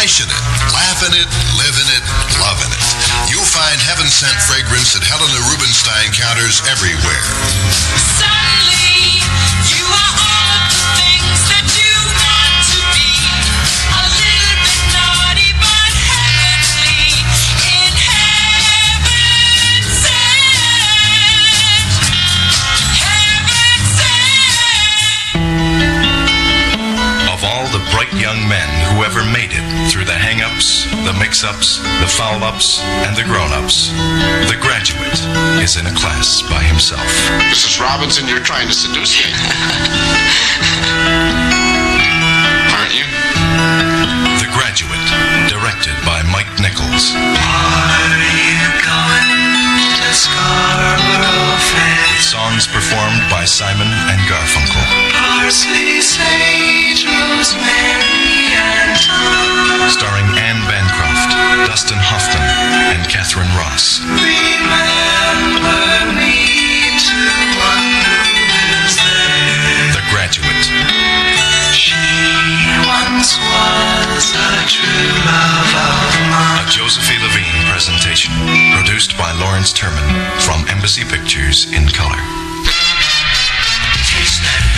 Splash in it, laugh in it, live in it, love in it. You'll find heaven-sent fragrance at Helena Rubinstein counters everywhere. Suddenly, you are all of the things that you want to be. A little bit naughty, but heavenly. In heaven sent. Heaven sent. Of all the bright young men who ever made it through the hang-ups, the mix-ups, the foul-ups, and the grown-ups, the graduate is in a class by himself. Mrs. Robinson, you're trying to seduce me. Aren't you? The Graduate, directed by Mike Nichols. Are you going to Scarborough Fair? With songs performed by Simon and Garfunkel. Parsley, sage, rosemary, and thyme. Starring Anne Bancroft, Dustin Hoffman, and Catherine Ross. Remember me to wonder is there. The Graduate. She once was a true love of mine. A Josephine Levine presentation. Produced by Lawrence Terman from Embassy Pictures in color. Taste that